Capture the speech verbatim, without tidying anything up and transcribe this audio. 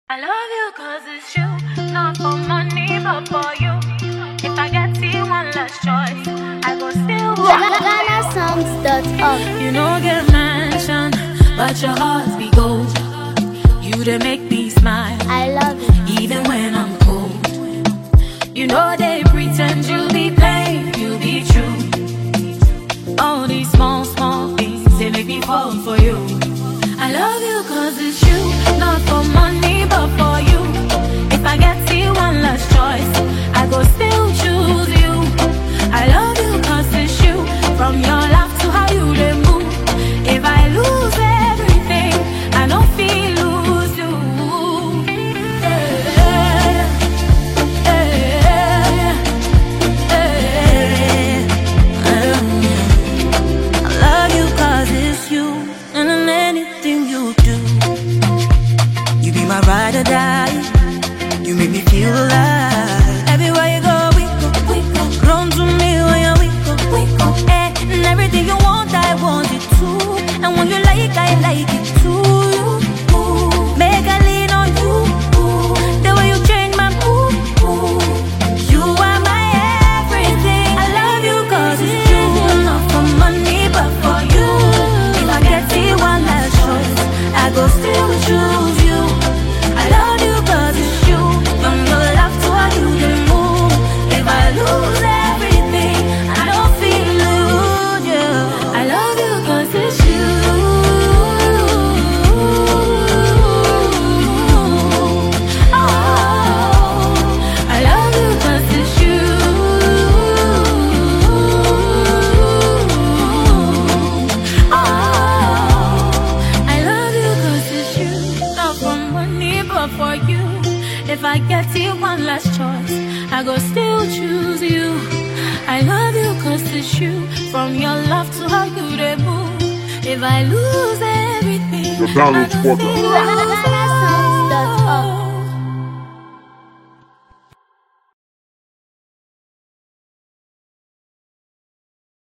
I love you cause it's you, not for money but for you. If I get to one last choice, I go still Ghana songs dot org. You know get mansion, but your heart be gold. You to make me smile, I love it, even when I'm cold. You know they pretend you be plain, you be true. All these small, small things, they make me fall for you. I love you cause it's you, not for money but for you. If I get to one last choice, I go still choose you. I love you cause it's you, from your laugh to how you dey move. If I lose everything, I don't feel lose you. Yeah, yeah, yeah. I love you cause it's you, and in anything you do. You be my ride or die. You make me feel alive. Everywhere you go, we go, we go. Run to me when you're we go, we go. Eh, and everything you want, I want it too. And when you like, I like it too. Ooh, make I lean on you. Ooh, the way you change my mood. Ooh, you are my everything. I love you cause it's you, not for money but for you. If I get to one last choice, I go still choose you. I love you cause it's you, from your love to how you dey move. If I lose everything, I don't feel lose you. I love you cause it's you. Oh, I love you cause it's you. Oh, I love you cause it's you, not for money but for you. If I get you one last choice, I go still choose you. I love you cause it's you, from your love to how you dey move. If I lose everything, The Donald I don't Porter. feel lose.